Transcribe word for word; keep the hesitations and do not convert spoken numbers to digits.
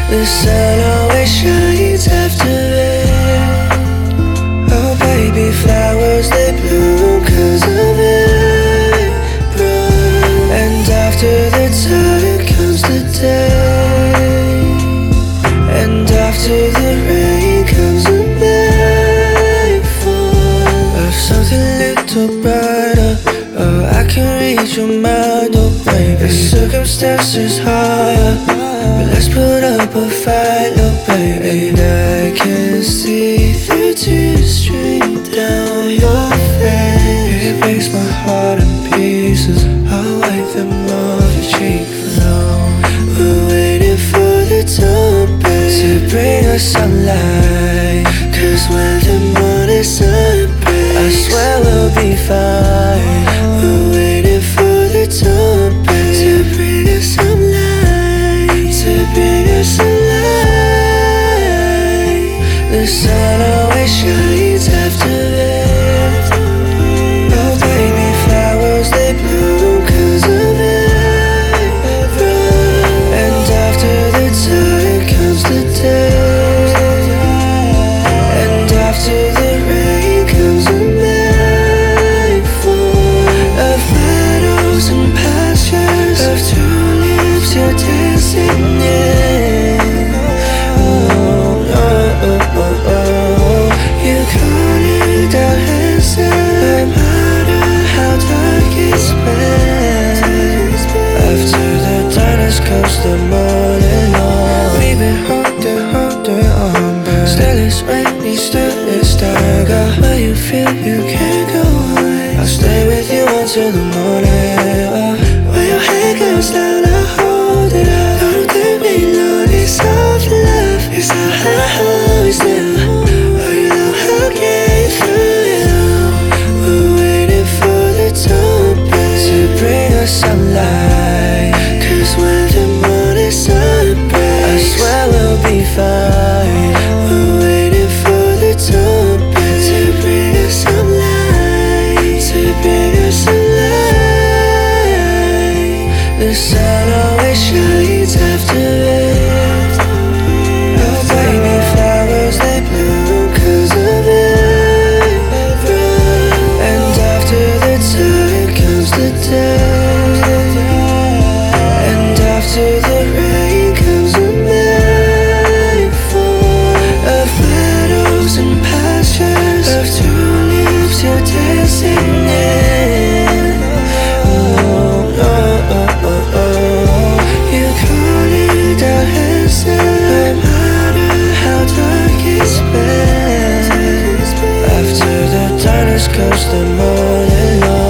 The sun always shines after rain. Oh baby, flowers they bloom 'cause of April. And after the tide comes the day. And after the rain comes a Mayfall of something little brighter. Oh, I can read your mind, oh baby. The circumstances higher, but let's put up a fight, oh baby. And I can see the tears stream down your face. It breaks my heart in pieces. I'll wipe them off your cheek now. We're waiting for the dawn, babe, to bring us sunlight. 'Cause when the morning sun breaks, I swear we'll be fine. We're waiting for the dawn, babe, to bring us sunlight, to bring us sunlight. The sun always shines after rain. Oh baby, flowers they bloom 'cause of April. And after the tide comes the day. And after the rain comes a Mayfall of meadows and pastures, of tulips you're dancing in. Oh, oh, oh, oh, oh. You call it down handsome, no matter how dark it's been. After the darkness comes the morning light. We've been holding, holding on, but still it's rainy, still it's dark. Girl, where you feel you can't go away, I'll stay with you until the morning. Oh, when your head goes down, I'll hold it up. Don't think me, Lord, it's all the love. It's all I always do. Oh, you know I'll get through it all. We're waiting for the dawn, babe, to bring us sunlight. 'Cause when the morning sun breaks, I swear we'll be fine. We're waiting for the dawn, babe, to bring us sunlight, to bring us sunlight. The sun always shines after rain. Oh baby, flowers they bloom 'cause of April. And after the tide comes the day. And after the rain comes a Mayfall of meadows and pastures, of tulips you're dancing in. Oh, oh, oh, oh, oh. You call it down handsome, no matter how dark it's been. After the darkness comes the morning light.